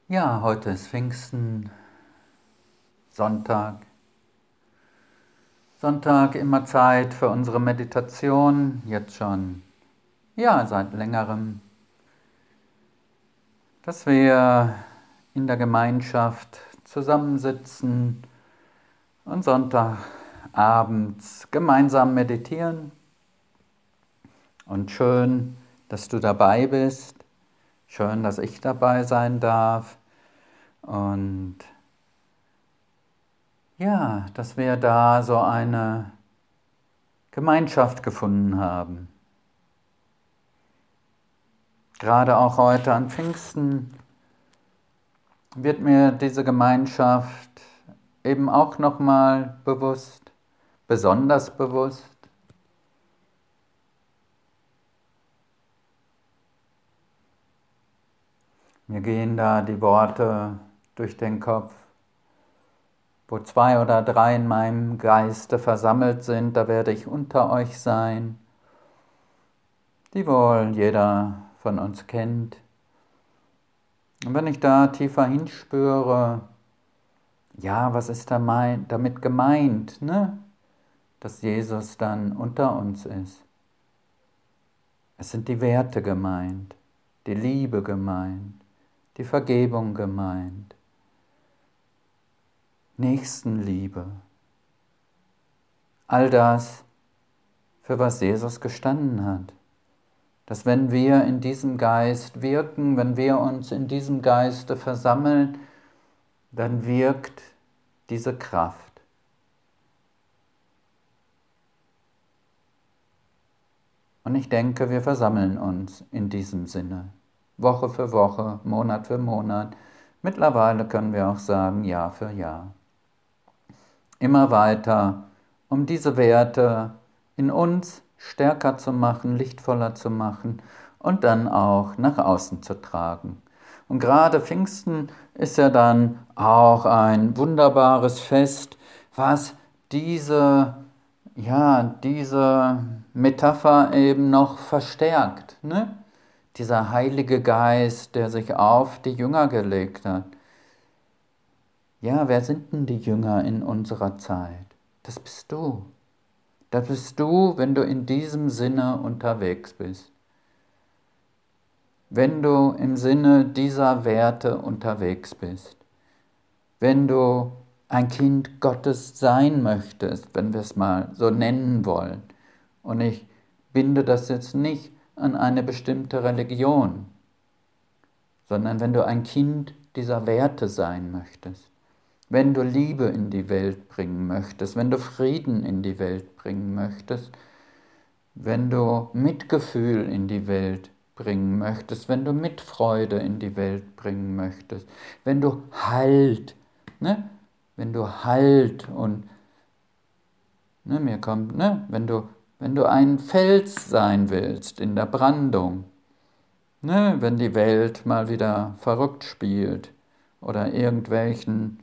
Ja, heute ist Pfingsten, Sonntag. Sonntag immer Zeit für unsere Meditation, jetzt schon, ja, seit längerem, dass wir in der Gemeinschaft zusammensitzen und Sonntagabends gemeinsam meditieren. Und schön, dass du dabei bist, schön, dass ich dabei sein darf und ja, dass wir da so eine Gemeinschaft gefunden haben. Gerade auch heute an Pfingsten wird mir diese Gemeinschaft eben auch nochmal bewusst, besonders bewusst. Mir gehen da die Worte durch den Kopf, wo 2 oder 3 in meinem Geiste versammelt sind, da werde ich unter euch sein, die wohl jeder von uns kennt. Und wenn ich da tiefer hinspüre, ja, was ist damit gemeint, ne? Dass Jesus dann unter uns ist. Es sind die Werte gemeint, die Liebe gemeint, die Vergebung gemeint, Nächstenliebe. All das, für was Jesus gestanden hat. Dass wenn wir in diesem Geist wirken, wenn wir uns in diesem Geiste versammeln, dann wirkt diese Kraft. Und ich denke, wir versammeln uns in diesem Sinne. Woche für Woche, Monat für Monat. Mittlerweile können wir auch sagen, Jahr für Jahr. Immer weiter, um diese Werte in uns stärker zu machen, lichtvoller zu machen und dann auch nach außen zu tragen. Und gerade Pfingsten ist ja dann auch ein wunderbares Fest, was diese Metapher eben noch verstärkt. Ne? Dieser Heilige Geist, der sich auf die Jünger gelegt hat. Ja, wer sind denn die Jünger in unserer Zeit? Das bist du. Das bist du, wenn du in diesem Sinne unterwegs bist. Wenn du im Sinne dieser Werte unterwegs bist. Wenn du ein Kind Gottes sein möchtest, wenn wir es mal so nennen wollen. Und ich binde das jetzt nicht an eine bestimmte Religion, sondern wenn du ein Kind dieser Werte sein möchtest. Wenn du Liebe in die Welt bringen möchtest, wenn du Frieden in die Welt bringen möchtest, wenn du Mitgefühl in die Welt bringen möchtest, wenn du Mitfreude in die Welt bringen möchtest, wenn du Halt, ne? Wenn du Halt und wenn du ein Fels sein willst in der Brandung, ne? Wenn die Welt mal wieder verrückt spielt oder irgendwelchen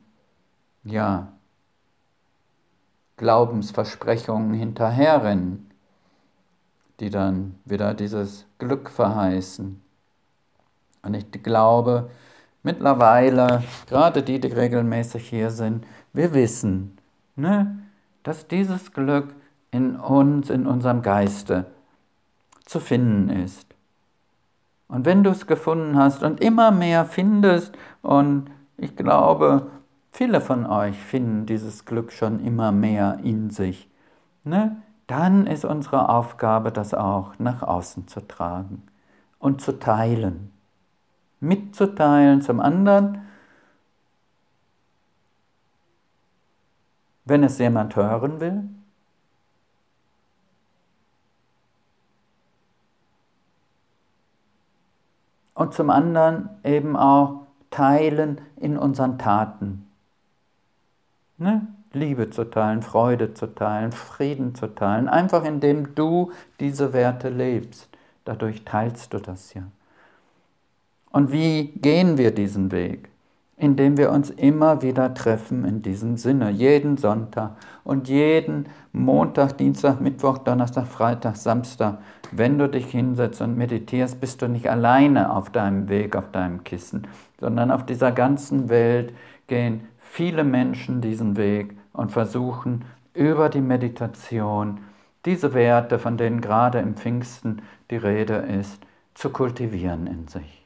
Glaubensversprechungen hinterherrennen, die dann wieder dieses Glück verheißen. Und ich glaube, mittlerweile, gerade die regelmäßig hier sind, wir wissen, ne, dass dieses Glück in uns, in unserem Geiste zu finden ist. Und wenn du es gefunden hast und immer mehr findest, und ich glaube, viele von euch finden dieses Glück schon immer mehr in sich, ne? Dann ist unsere Aufgabe, das auch nach außen zu tragen und zu teilen. Mitzuteilen zum anderen, wenn es jemand hören will. Und zum anderen eben auch teilen in unseren Taten. Ne? Liebe zu teilen, Freude zu teilen, Frieden zu teilen, einfach indem du diese Werte lebst. Dadurch teilst du das ja. Und wie gehen wir diesen Weg? indem wir uns immer wieder treffen in diesem Sinne, jeden Sonntag und jeden Montag, Dienstag, Mittwoch, Donnerstag, Freitag, Samstag. Wenn du dich hinsetzt und meditierst, bist du nicht alleine auf deinem Weg, auf deinem Kissen, sondern auf dieser ganzen Welt gehen viele Menschen diesen Weg und versuchen über die Meditation diese Werte, von denen gerade im Pfingsten die Rede ist, zu kultivieren in sich.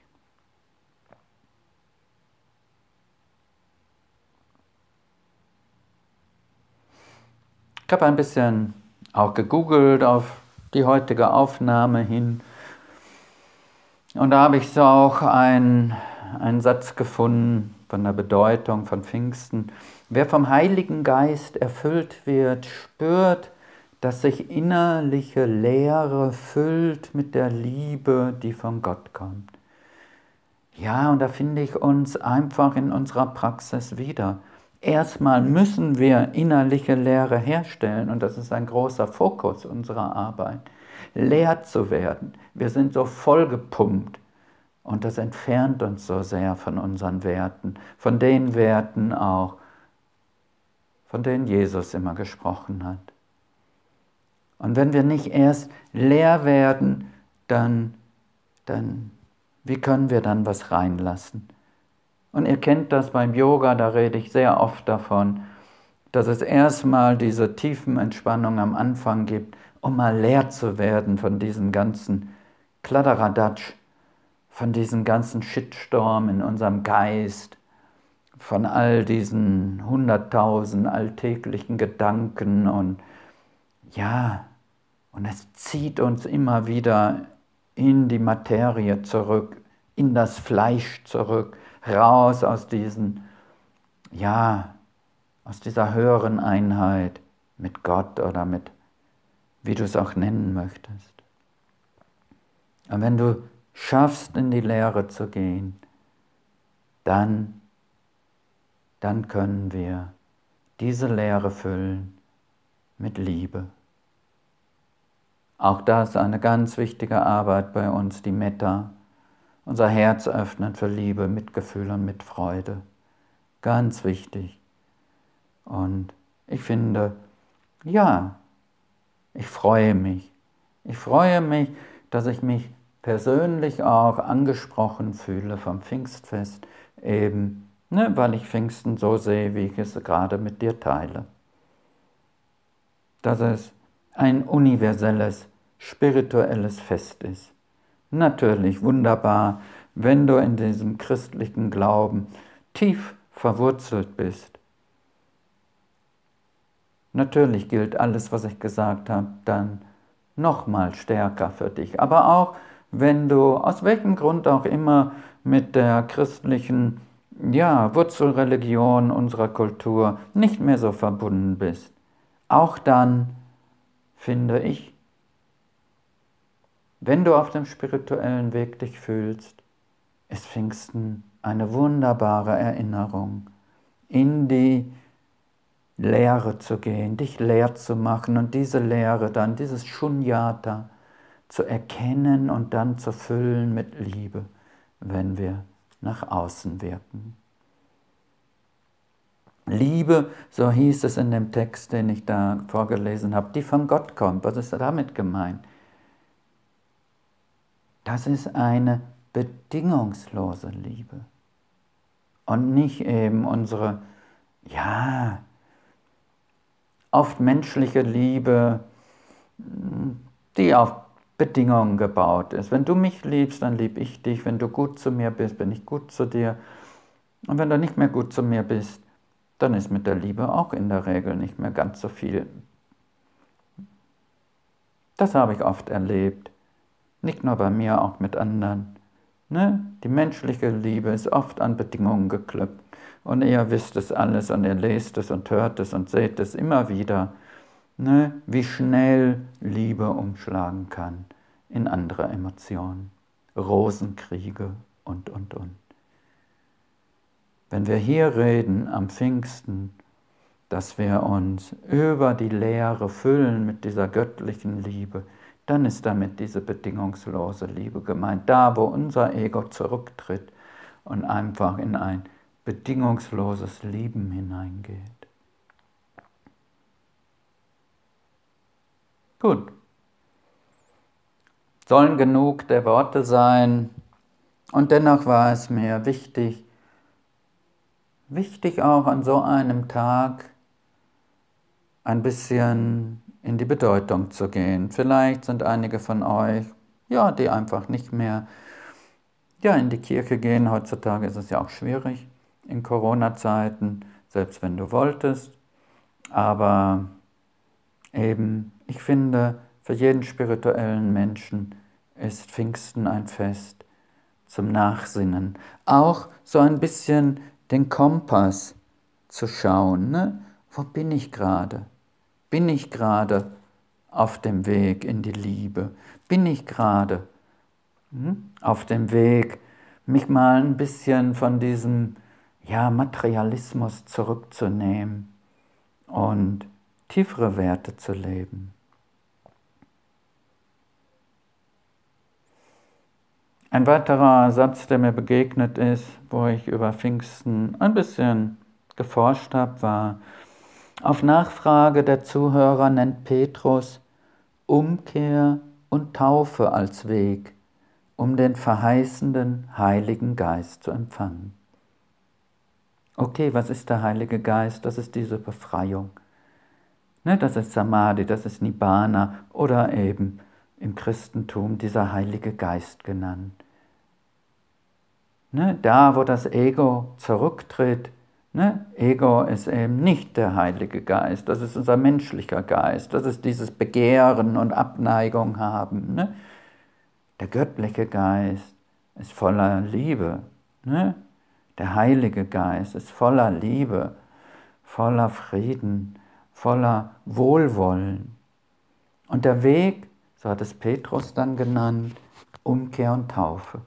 Ich habe ein bisschen auch gegoogelt auf die heutige Aufnahme hin und da habe ich so auch einen Satz gefunden von der Bedeutung von Pfingsten. Wer vom Heiligen Geist erfüllt wird, spürt, dass sich innerliche Leere füllt mit der Liebe, die von Gott kommt. Ja, und da finde ich uns einfach in unserer Praxis wieder. Erstmal müssen wir innerliche Leere herstellen und das ist ein großer Fokus unserer Arbeit. Leer zu werden. Wir sind so vollgepumpt und das entfernt uns so sehr von unseren Werten, von den Werten auch, von denen Jesus immer gesprochen hat. Und wenn wir nicht erst leer werden, dann wie können wir dann was reinlassen? Und ihr kennt das beim Yoga, da rede ich sehr oft davon, dass es erstmal diese tiefen Entspannung am Anfang gibt, um mal leer zu werden von diesem ganzen Kladderadatsch, von diesem ganzen Shitstorm in unserem Geist, von all diesen 100.000 alltäglichen Gedanken und ja, und es zieht uns immer wieder in die Materie zurück, in das Fleisch zurück, raus aus diesen, ja, aus dieser höheren Einheit mit Gott oder mit, wie du es auch nennen möchtest. Und wenn du schaffst, in die Lehre zu gehen, dann können wir diese Lehre füllen mit Liebe. Auch das ist eine ganz wichtige Arbeit bei uns, die Metta, unser Herz öffnen für Liebe, Mitgefühl und Mitfreude. Ganz wichtig. Und ich finde, ja, ich freue mich. Ich freue mich, dass ich mich persönlich auch angesprochen fühle vom Pfingstfest, eben, weil ich Pfingsten so sehe, wie ich es gerade mit dir teile. Dass es ein universelles, spirituelles Fest ist. Natürlich wunderbar, wenn du in diesem christlichen Glauben tief verwurzelt bist. Natürlich gilt alles, was ich gesagt habe, dann nochmal stärker für dich. Aber auch wenn du aus welchem Grund auch immer mit der christlichen Wurzelreligion unserer Kultur nicht mehr so verbunden bist. Auch dann finde ich, wenn du auf dem spirituellen Weg dich fühlst, ist Pfingsten eine wunderbare Erinnerung, in die Lehre zu gehen, dich leer zu machen und diese Lehre dann, dieses Shunyata, zu erkennen und dann zu füllen mit Liebe, wenn wir nach außen wirken. Liebe, so hieß es in dem Text, den ich da vorgelesen habe, die von Gott kommt. Was ist damit gemeint? Das ist eine bedingungslose Liebe und nicht eben unsere, oft menschliche Liebe, die auf Bedingungen gebaut ist. Wenn du mich liebst, dann liebe ich dich. Wenn du gut zu mir bist, bin ich gut zu dir. Und wenn du nicht mehr gut zu mir bist, dann ist mit der Liebe auch in der Regel nicht mehr ganz so viel. Das habe ich oft erlebt. Nicht nur bei mir, auch mit anderen. Die menschliche Liebe ist oft an Bedingungen geknüpft. Und ihr wisst es alles und ihr lest es und hört es und seht es immer wieder, wie schnell Liebe umschlagen kann in andere Emotionen. Rosenkriege und. Wenn wir hier reden am Pfingsten, dass wir uns über die Leere füllen mit dieser göttlichen Liebe, dann ist damit diese bedingungslose Liebe gemeint. Da, wo unser Ego zurücktritt und einfach in ein bedingungsloses Lieben hineingeht. Gut. Sollen genug der Worte sein, und dennoch war es mir wichtig auch an so einem Tag ein bisschen in die Bedeutung zu gehen. Vielleicht sind einige von euch, die einfach nicht mehr in die Kirche gehen. Heutzutage ist es ja auch schwierig in Corona-Zeiten, selbst wenn du wolltest. Aber eben, ich finde, für jeden spirituellen Menschen ist Pfingsten ein Fest zum Nachsinnen. Auch so ein bisschen den Kompass zu schauen. Ne? Wo bin ich gerade? Bin ich gerade auf dem Weg in die Liebe? Bin ich gerade auf dem Weg, mich mal ein bisschen von diesem Materialismus zurückzunehmen und tiefere Werte zu leben? Ein weiterer Satz, der mir begegnet ist, wo ich über Pfingsten ein bisschen geforscht habe, war: Auf Nachfrage der Zuhörer nennt Petrus Umkehr und Taufe als Weg, um den verheißenden Heiligen Geist zu empfangen. Okay, was ist der Heilige Geist? Das ist diese Befreiung. Das ist Samadhi, das ist Nibbana oder eben im Christentum dieser Heilige Geist genannt. Da, wo das Ego zurücktritt, Ego ist eben nicht der Heilige Geist, das ist unser menschlicher Geist, das ist dieses Begehren und Abneigung haben. Der göttliche Geist ist voller Liebe. Der Heilige Geist ist voller Liebe, voller Frieden, voller Wohlwollen. Und der Weg, so hat es Petrus dann genannt, Umkehr und Taufe.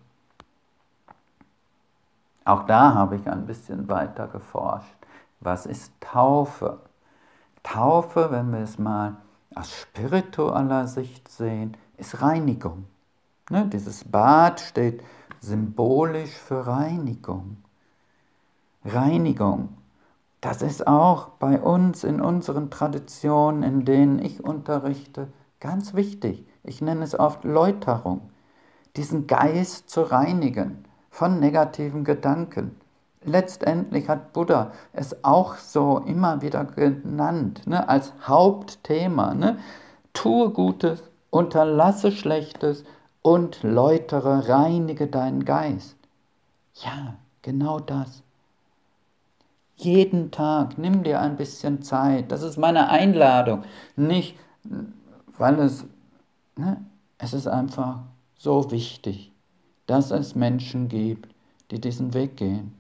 Auch da habe ich ein bisschen weiter geforscht. Was ist Taufe? Taufe, wenn wir es mal aus spiritueller Sicht sehen, ist Reinigung. Dieses Bad steht symbolisch für Reinigung. Reinigung, das ist auch bei uns in unseren Traditionen, in denen ich unterrichte, ganz wichtig. Ich nenne es oft Läuterung. Diesen Geist zu reinigen von negativen Gedanken. Letztendlich hat Buddha es auch so immer wieder genannt, als Hauptthema. Tue Gutes, unterlasse Schlechtes und läutere, reinige deinen Geist. Ja, genau das. Jeden Tag nimm dir ein bisschen Zeit. Das ist meine Einladung. Nicht, weil es ist einfach so wichtig, dass es Menschen gibt, die diesen Weg gehen.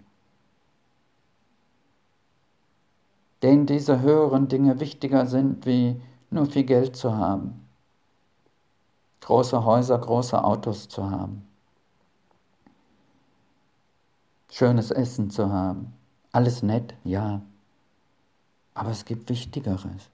Denen diese höheren Dinge wichtiger sind, wie nur viel Geld zu haben, große Häuser, große Autos zu haben, schönes Essen zu haben. Alles nett, ja, aber es gibt Wichtigeres.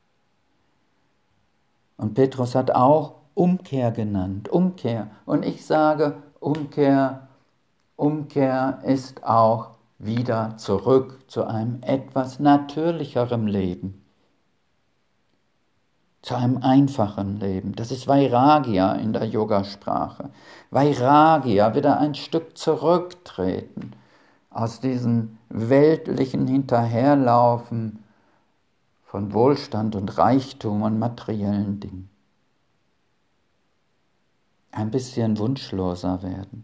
Und Petrus hat auch Umkehr genannt, Umkehr. Und ich sage, Umkehr ist auch wieder zurück zu einem etwas natürlicheren Leben, zu einem einfachen Leben. Das ist Vairagya in der Yogasprache. Vairagya, wieder ein Stück zurücktreten aus diesem weltlichen Hinterherlaufen von Wohlstand und Reichtum und materiellen Dingen. Ein bisschen wunschloser werden.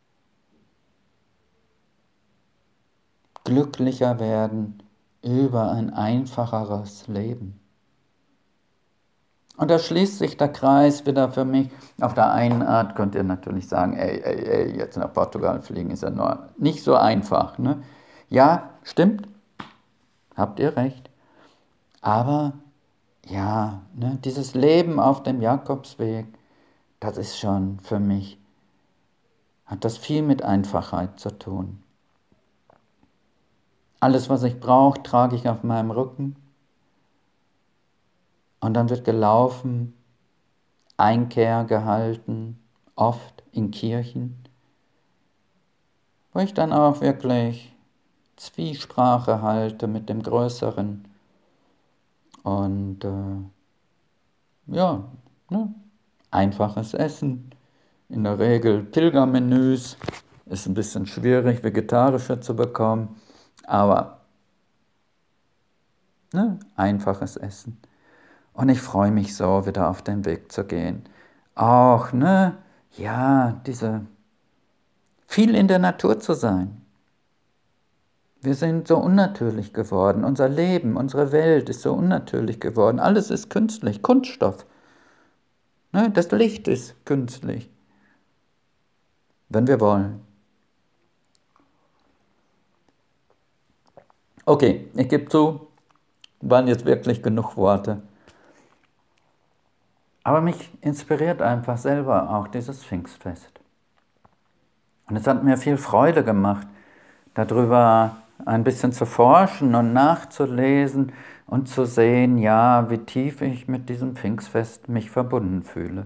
Glücklicher werden über ein einfacheres Leben. Und da schließt sich der Kreis wieder für mich. Auf der einen Art könnt ihr natürlich sagen, jetzt nach Portugal fliegen ist ja nur nicht so einfach. Ja, stimmt, habt ihr recht. Aber ja, dieses Leben auf dem Jakobsweg, das ist schon für mich, hat das viel mit Einfachheit zu tun. Alles, was ich brauche, trage ich auf meinem Rücken. Und dann wird gelaufen, Einkehr gehalten, oft in Kirchen, wo ich dann auch wirklich Zwiesprache halte mit dem Größeren. Und ja, ne? Einfaches Essen. In der Regel Pilgermenüs. Ist ein bisschen schwierig, vegetarische zu bekommen. Aber ne? Einfaches Essen. Und ich freue mich so, wieder auf den Weg zu gehen. Auch, ne? Ja, viel in der Natur zu sein. Wir sind so unnatürlich geworden. Unser Leben, unsere Welt ist so unnatürlich geworden. Alles ist künstlich, Kunststoff. Ne? Das Licht ist künstlich, wenn wir wollen. Okay, ich gebe zu, waren jetzt wirklich genug Worte. Aber mich inspiriert einfach selber auch dieses Pfingstfest. Und es hat mir viel Freude gemacht, darüber ein bisschen zu forschen und nachzulesen und zu sehen, ja, wie tief ich mit diesem Pfingstfest mich verbunden fühle.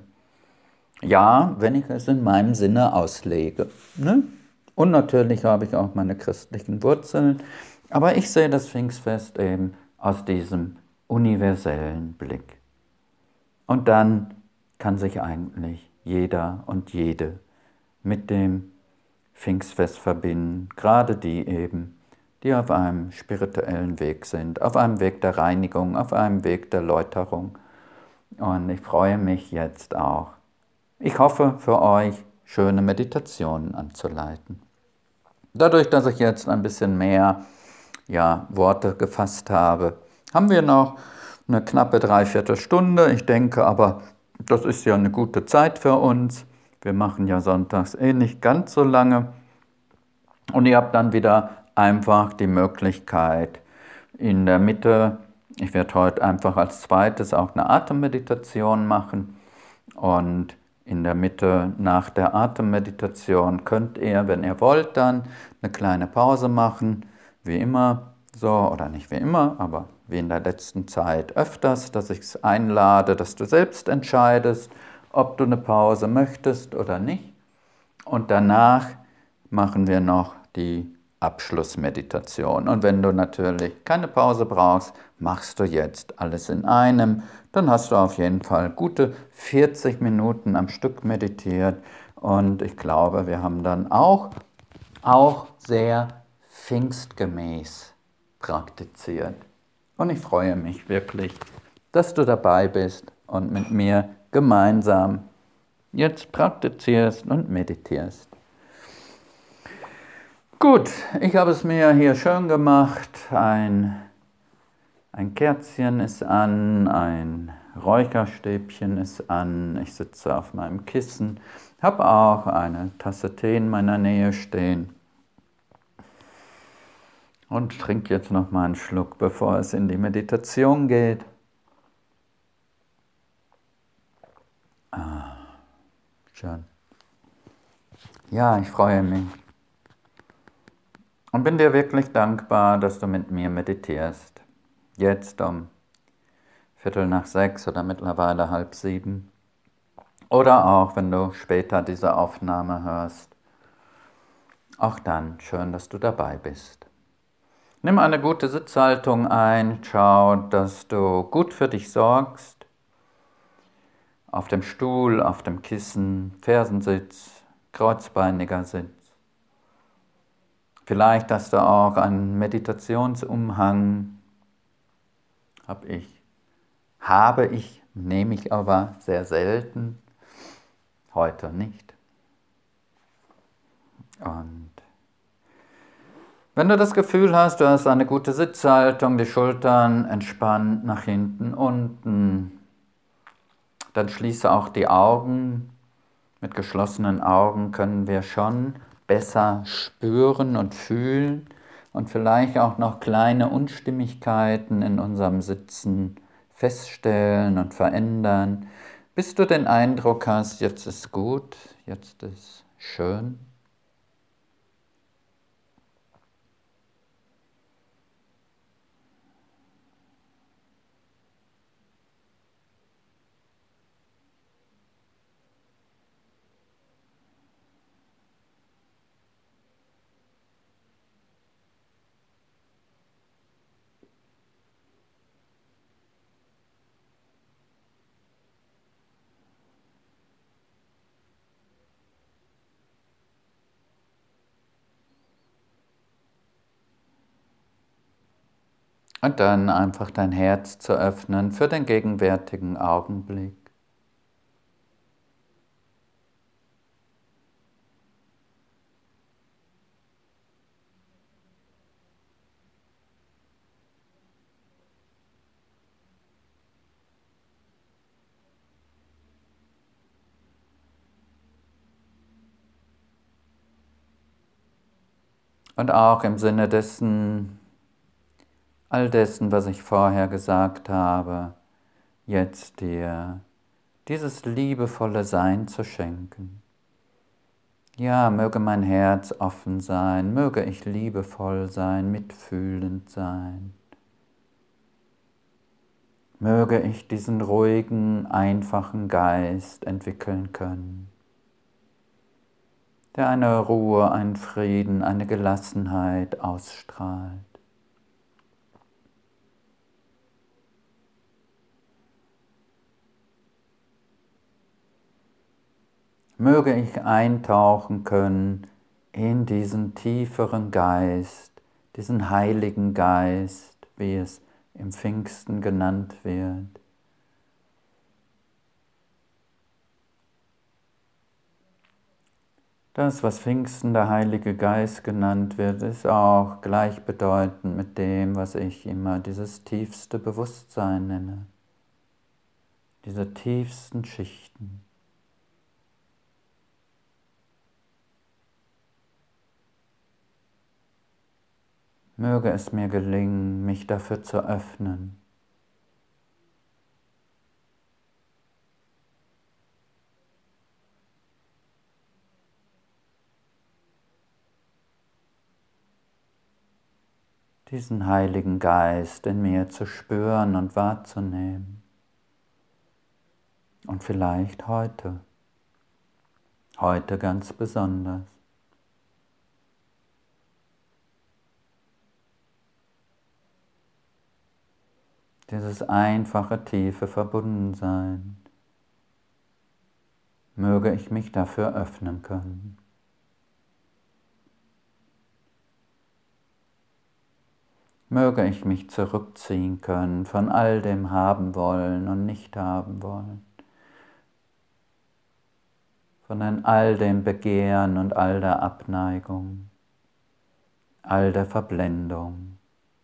Ja, wenn ich es in meinem Sinne auslege. Ne? Und natürlich habe ich auch meine christlichen Wurzeln, aber ich sehe das Pfingstfest eben aus diesem universellen Blick. Und dann kann sich eigentlich jeder und jede mit dem Pfingstfest verbinden, gerade die eben, die auf einem spirituellen Weg sind, auf einem Weg der Reinigung, auf einem Weg der Läuterung. Und ich freue mich jetzt auch. Ich hoffe für euch, schöne Meditationen anzuleiten. Dadurch, dass ich jetzt ein bisschen mehr Worte gefasst habe, haben wir noch eine knappe Dreiviertelstunde. Ich denke aber, das ist ja eine gute Zeit für uns. Wir machen ja sonntags nicht ganz so lange. Und ihr habt dann wieder einfach die Möglichkeit in der Mitte, ich werde heute einfach als zweites auch eine Atemmeditation machen. Und in der Mitte nach der Atemmeditation könnt ihr, wenn ihr wollt, dann eine kleine Pause machen, wie immer so, oder nicht wie immer, aber wie in der letzten Zeit öfters, dass ich es einlade, dass du selbst entscheidest, ob du eine Pause möchtest oder nicht. Und danach machen wir noch die Abschlussmeditation. Und wenn du natürlich keine Pause brauchst, machst du jetzt alles in einem. Dann hast du auf jeden Fall gute 40 Minuten am Stück meditiert. Und ich glaube, wir haben dann auch sehr pfingstgemäß praktiziert. Und ich freue mich wirklich, dass du dabei bist und mit mir gemeinsam jetzt praktizierst und meditierst. Gut, ich habe es mir hier schön gemacht. Ein Kerzchen ist an, ein Räucherstäbchen ist an. Ich sitze auf meinem Kissen, habe auch eine Tasse Tee in meiner Nähe stehen und trinke jetzt noch mal einen Schluck, bevor es in die Meditation geht. Schön. Ja, ich freue mich. Und bin dir wirklich dankbar, dass du mit mir meditierst. Jetzt um 5:45 oder mittlerweile 6:30. Oder auch, wenn du später diese Aufnahme hörst. Auch dann schön, dass du dabei bist. Nimm eine gute Sitzhaltung ein. Schau, dass du gut für dich sorgst. Auf dem Stuhl, auf dem Kissen, Fersensitz, kreuzbeiniger Sitz. Vielleicht hast du auch einen Meditationsumhang. Nehme ich aber sehr selten. Heute nicht. Und wenn du das Gefühl hast, du hast eine gute Sitzhaltung, die Schultern entspannt nach hinten, unten, dann schließe auch die Augen. Mit geschlossenen Augen können wir schon besser spüren und fühlen und vielleicht auch noch kleine Unstimmigkeiten in unserem Sitzen feststellen und verändern, bis du den Eindruck hast, jetzt ist gut, jetzt ist schön. Und dann einfach dein Herz zu öffnen für den gegenwärtigen Augenblick. Und auch im Sinne dessen, all dessen, was ich vorher gesagt habe, jetzt dir dieses liebevolle Sein zu schenken. Ja, möge mein Herz offen sein, möge ich liebevoll sein, mitfühlend sein. Möge ich diesen ruhigen, einfachen Geist entwickeln können, der eine Ruhe, einen Frieden, eine Gelassenheit ausstrahlt. Möge ich eintauchen können in diesen tieferen Geist, diesen heiligen Geist, wie es im Pfingsten genannt wird. Das, was Pfingsten der Heilige Geist genannt wird, ist auch gleichbedeutend mit dem, was ich immer dieses tiefste Bewusstsein nenne. Diese tiefsten Schichten. Möge es mir gelingen, mich dafür zu öffnen. Diesen Heiligen Geist in mir zu spüren und wahrzunehmen. Und vielleicht heute ganz besonders. Dieses einfache, tiefe Verbundensein. Möge ich mich dafür öffnen können. Möge ich mich zurückziehen können von all dem haben wollen und nicht haben wollen. Von all dem Begehren und all der Abneigung, all der Verblendung.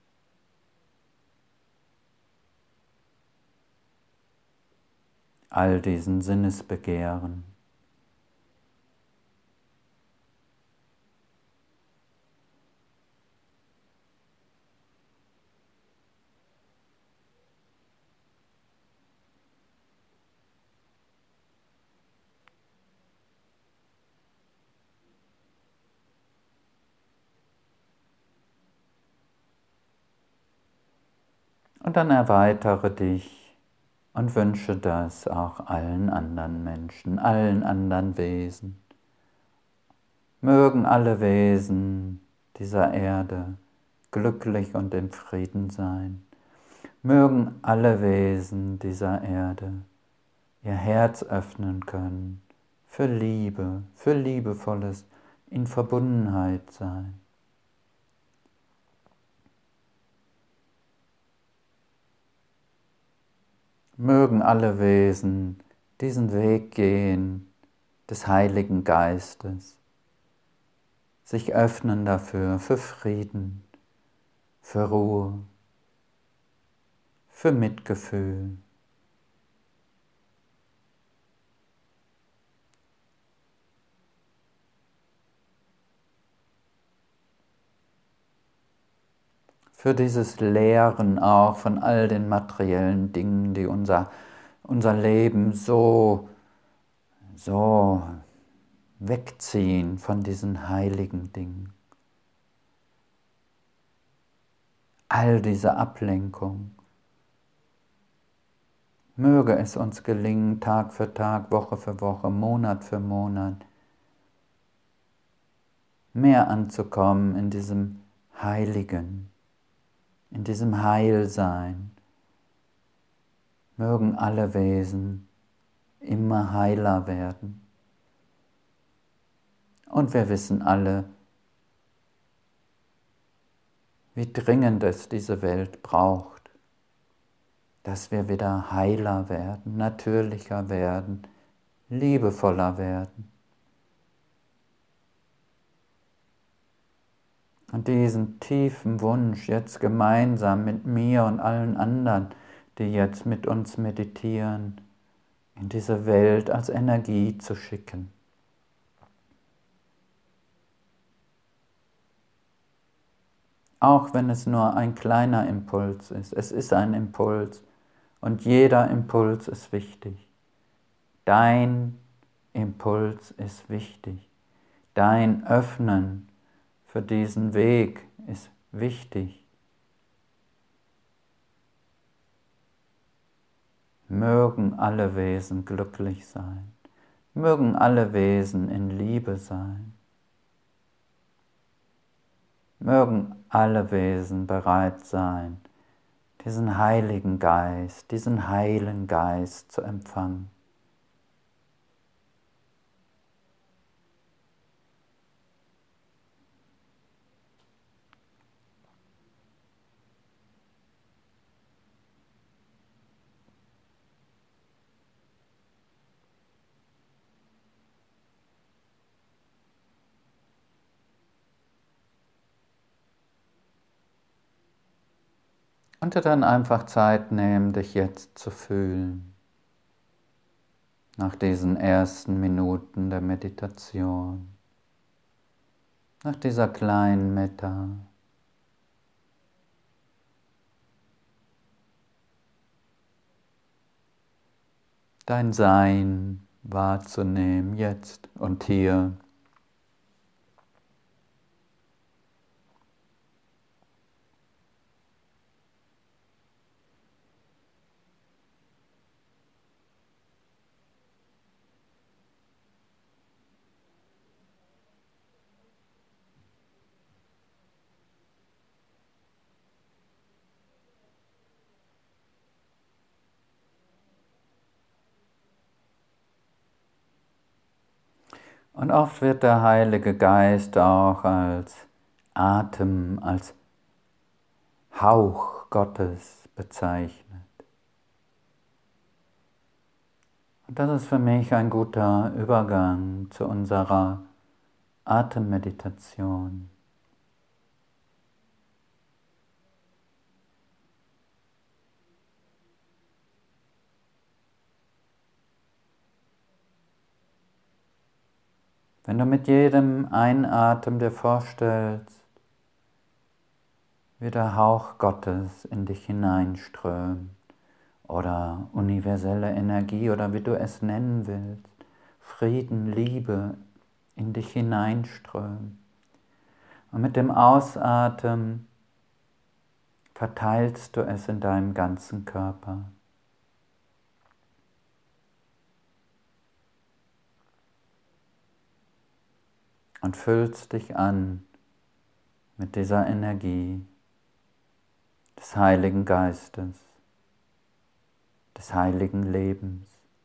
All diesen Sinnesbegehren. Und dann erweitere dich und wünsche das auch allen anderen Menschen, allen anderen Wesen. Mögen alle Wesen dieser Erde glücklich und in Frieden sein. Mögen alle Wesen dieser Erde ihr Herz öffnen können für Liebe, für Liebevolles, in Verbundenheit sein. Mögen alle Wesen diesen Weg gehen des Heiligen Geistes, sich öffnen dafür, für Frieden, für Ruhe, für Mitgefühl. Für dieses Lehren auch von all den materiellen Dingen, die unser Leben so wegziehen von diesen heiligen Dingen. All diese Ablenkung. Möge es uns gelingen, Tag für Tag, Woche für Woche, Monat für Monat, mehr anzukommen in diesem Heiligen, in diesem Heilsein. Mögen alle Wesen immer heiler werden. Und wir wissen alle, wie dringend es diese Welt braucht, dass wir wieder heiler werden, natürlicher werden, liebevoller werden. Und diesen tiefen Wunsch jetzt gemeinsam mit mir und allen anderen, die jetzt mit uns meditieren, in diese Welt als Energie zu schicken. Auch wenn es nur ein kleiner Impuls ist. Es ist ein Impuls und jeder Impuls ist wichtig. Dein Impuls ist wichtig. Dein Öffnen für diesen Weg ist wichtig. Mögen alle Wesen glücklich sein. Mögen alle Wesen in Liebe sein. Mögen alle Wesen bereit sein, diesen Heiligen Geist, diesen heilen Geist zu empfangen. Und dir dann einfach Zeit nehmen, dich jetzt zu fühlen. Nach diesen ersten Minuten der Meditation. Nach dieser kleinen Metta. Dein Sein wahrzunehmen, jetzt und hier. Und oft wird der Heilige Geist auch als Atem, als Hauch Gottes bezeichnet. Und das ist für mich ein guter Übergang zu unserer Atemmeditation. Wenn du mit jedem Einatmen dir vorstellst, wie der Hauch Gottes in dich hineinströmt oder universelle Energie oder wie du es nennen willst, Frieden, Liebe in dich hineinströmt. Und mit dem Ausatmen verteilst du es in deinem ganzen Körper. Und füllst dich an mit dieser Energie des Heiligen Geistes, des heiligen Lebens,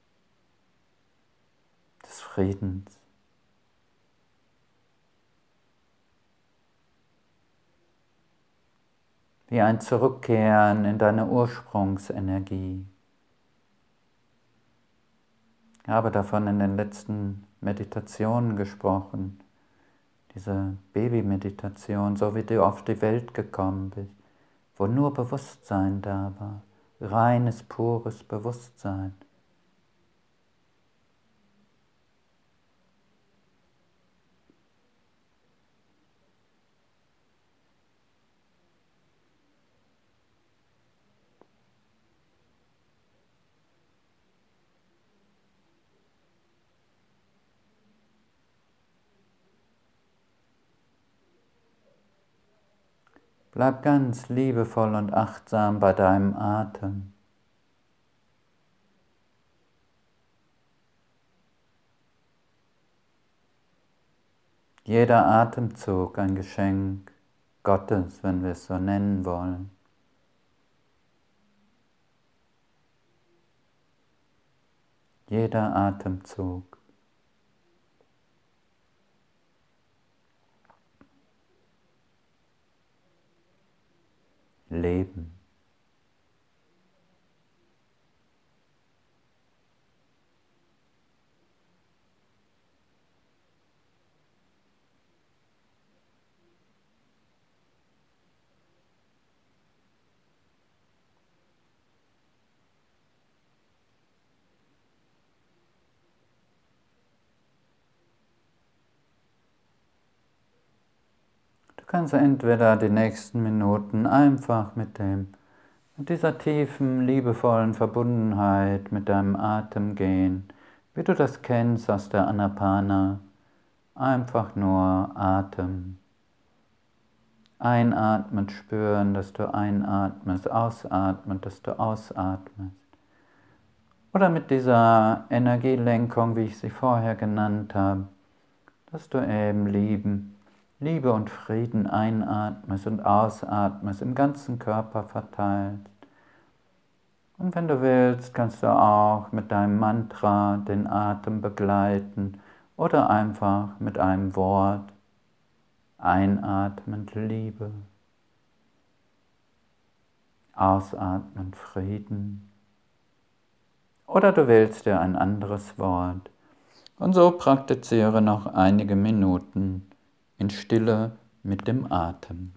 des Friedens. Wie ein Zurückkehren in deine Ursprungsenergie. Ich habe davon in den letzten Meditationen gesprochen, diese Baby-Meditation, so wie du auf die Welt gekommen bist, wo nur Bewusstsein da war, reines, pures Bewusstsein. Bleib ganz liebevoll und achtsam bei deinem Atem. Jeder Atemzug ein Geschenk Gottes, wenn wir es so nennen wollen. Jeder Atemzug. Leben. Du kannst entweder die nächsten Minuten einfach mit dieser tiefen, liebevollen Verbundenheit mit deinem Atem gehen, wie du das kennst aus der Anapana. Einfach nur Atem. Einatmen spüren, dass du einatmest, ausatmen, dass du ausatmest. Oder mit dieser Energielenkung, wie ich sie vorher genannt habe, dass du eben Liebe und Frieden einatmest und ausatmest, im ganzen Körper verteilt. Und wenn du willst, kannst du auch mit deinem Mantra den Atem begleiten oder einfach mit einem Wort einatmend Liebe, ausatmend Frieden. Oder du wählst dir ein anderes Wort. Und so praktiziere noch einige Minuten in Stille mit dem Atem.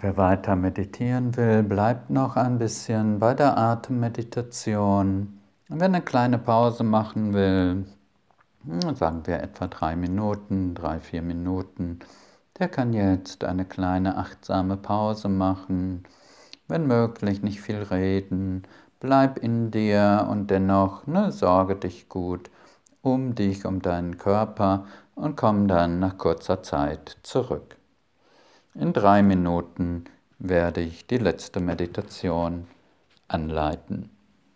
wer weiter meditieren will, bleibt noch ein bisschen bei der Atemmeditation. Und wer eine kleine Pause machen will, sagen wir etwa 3 Minuten, 3, 4 Minuten, der kann jetzt eine kleine achtsame Pause machen. Wenn möglich, nicht viel reden. Bleib in dir und dennoch sorge dich gut um dich, um deinen Körper und komm dann nach kurzer Zeit zurück. In 3 Minuten werde ich die letzte Meditation anleiten.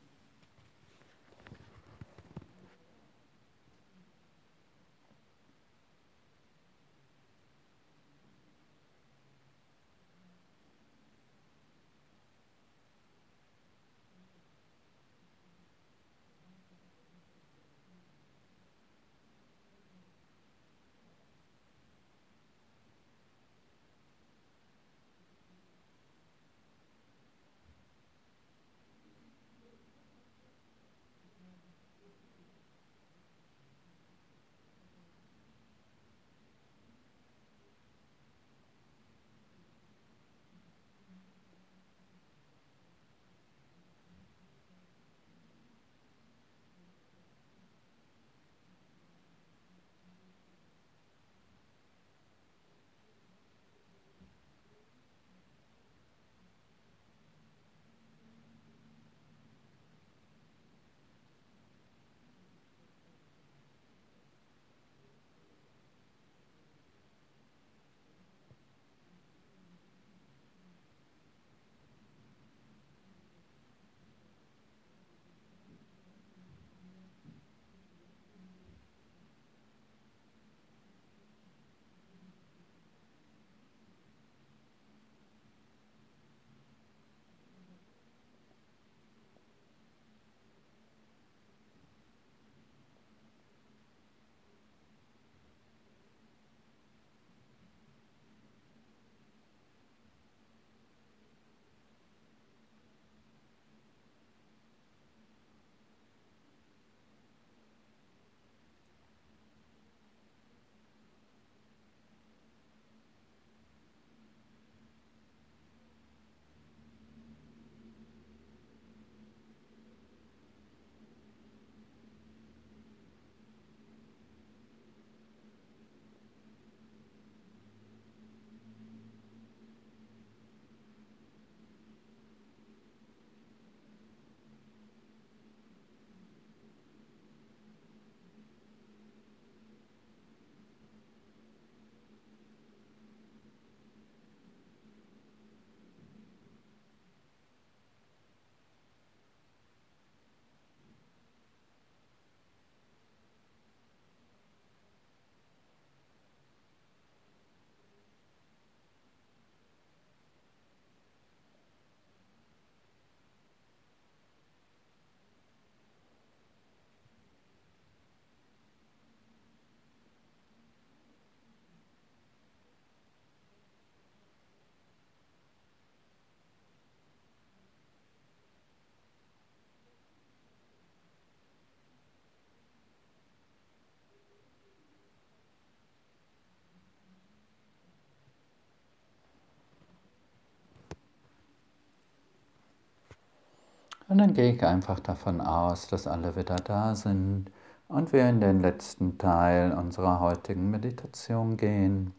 Und dann gehe ich einfach davon aus, dass alle wieder da sind und wir in den letzten Teil unserer heutigen Meditation gehen.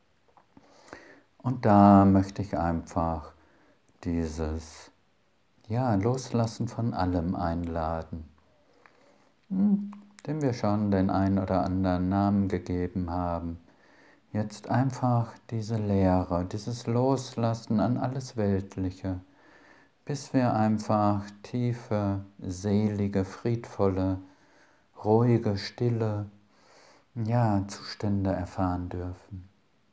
Und da möchte ich einfach dieses Loslassen von allem einladen, dem wir schon den einen oder anderen Namen gegeben haben. Jetzt einfach diese Leere, dieses Loslassen an alles Weltliche, bis wir einfach tiefe, selige, friedvolle, ruhige, stille, Zustände erfahren dürfen.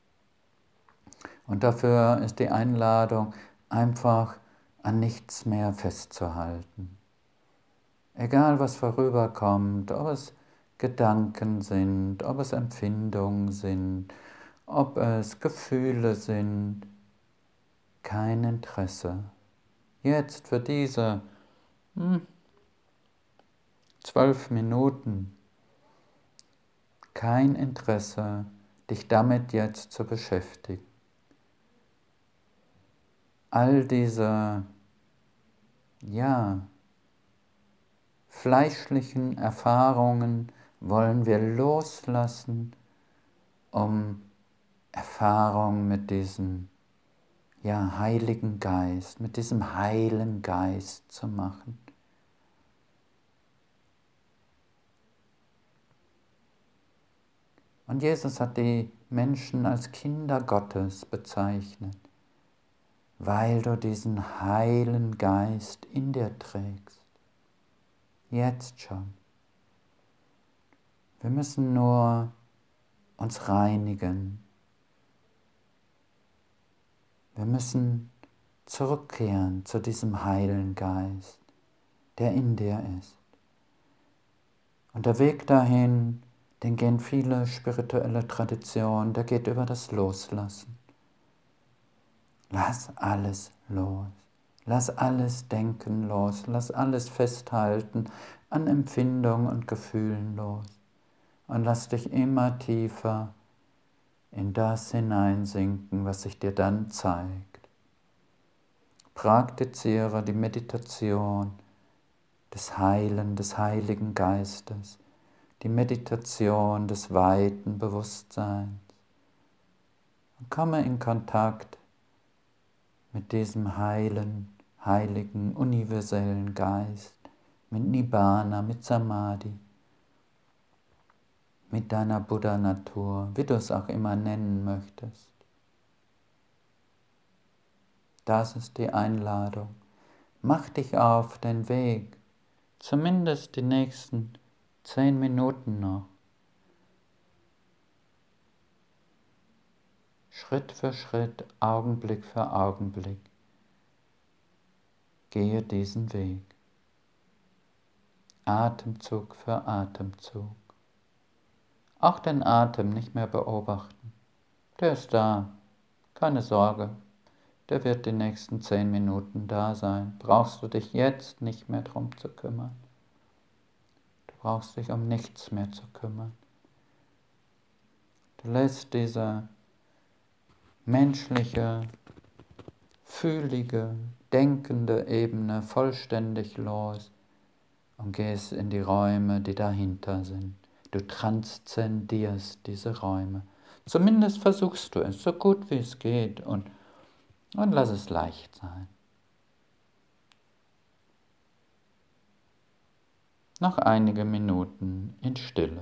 Und dafür ist die Einladung, einfach an nichts mehr festzuhalten. Egal was vorüberkommt, ob es Gedanken sind, ob es Empfindungen sind, ob es Gefühle sind, kein Interesse. Jetzt für diese 12 Minuten kein Interesse, dich damit jetzt zu beschäftigen. all diese, fleischlichen Erfahrungen wollen wir loslassen, um Erfahrung mit diesem, Heiligen Geist, mit diesem heilen Geist zu machen. Und Jesus hat die Menschen als Kinder Gottes bezeichnet, weil du diesen heilen Geist in dir trägst. Jetzt schon. Wir müssen nur uns reinigen. Wir müssen zurückkehren zu diesem heilen Geist, der in dir ist. Und der Weg dahin, den gehen viele spirituelle Traditionen, der geht über das Loslassen. Lass alles los. Lass alles Denken los. Lass alles Festhalten an Empfindungen und Gefühlen los. Und lass dich immer tiefer in das hineinsinken, was sich dir dann zeigt. Praktiziere die Meditation des Heiligen Geistes, die Meditation des weiten Bewusstseins. Und komme in Kontakt mit diesem heiligen, universellen Geist, mit Nibbana, mit Samadhi, mit deiner Buddha-Natur, wie du es auch immer nennen möchtest. Das ist die Einladung. Mach dich auf den Weg, zumindest die nächsten 10 Minuten noch. Schritt für Schritt, Augenblick für Augenblick. Gehe diesen Weg. Atemzug für Atemzug. Auch den Atem nicht mehr beobachten. Der ist da, keine Sorge. Der wird die nächsten 10 Minuten da sein. Brauchst du dich jetzt nicht mehr drum zu kümmern. Du brauchst dich um nichts mehr zu kümmern. Du lässt diese menschliche, fühlige, denkende Ebene vollständig los und gehst in die Räume, die dahinter sind. Du transzendierst diese Räume. Zumindest versuchst du es, so gut wie es geht, und lass es leicht sein. Noch einige Minuten in Stille.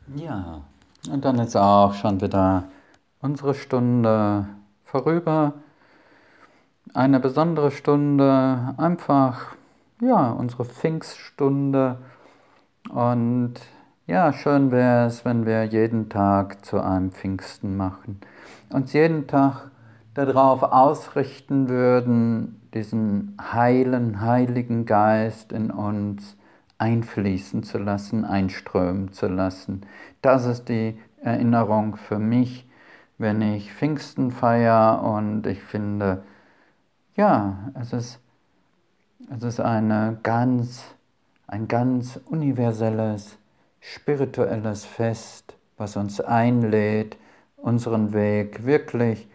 Ja, und dann ist auch schon wieder unsere Stunde vorüber. Eine besondere Stunde, einfach, ja, unsere Pfingststunde. Und ja, schön wäre es, wenn wir jeden Tag zu einem Pfingsten machen. Uns jeden Tag darauf ausrichten würden, diesen heiligen Geist in uns einfließen zu lassen, einströmen zu lassen. Das ist die Erinnerung für mich, wenn ich Pfingsten feiere, und ich finde, ja, es ist ein ganz universelles, spirituelles Fest, was uns einlädt, unseren Weg wirklich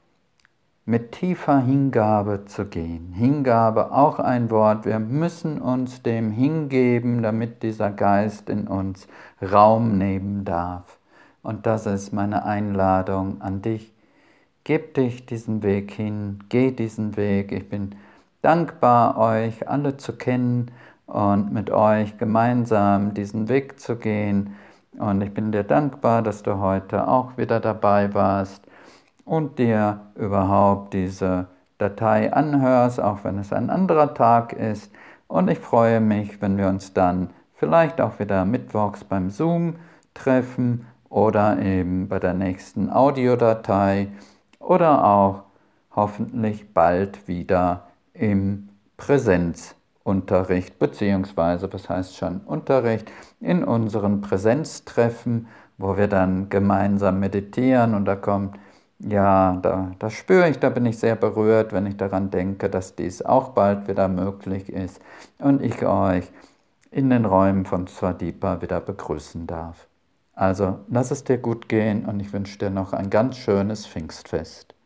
mit tiefer Hingabe zu gehen. Hingabe, auch ein Wort. Wir müssen uns dem hingeben, damit dieser Geist in uns Raum nehmen darf. Und das ist meine Einladung an dich. Gib dich diesen Weg hin, geh diesen Weg. Ich bin dankbar, euch alle zu kennen und mit euch gemeinsam diesen Weg zu gehen. Und ich bin dir dankbar, dass du heute auch wieder dabei warst und dir überhaupt diese Datei anhörst, auch wenn es ein anderer Tag ist. Und ich freue mich, wenn wir uns dann vielleicht auch wieder mittwochs beim Zoom treffen oder eben bei der nächsten Audiodatei oder auch hoffentlich bald wieder im Präsenzunterricht, beziehungsweise, was heißt schon Unterricht, in unseren Präsenztreffen, wo wir dann gemeinsam meditieren, und da kommt, ja, da spüre ich, da bin ich sehr berührt, wenn ich daran denke, dass dies auch bald wieder möglich ist und ich euch in den Räumen von Swadeepa wieder begrüßen darf. Also lass es dir gut gehen und ich wünsche dir noch ein ganz schönes Pfingstfest.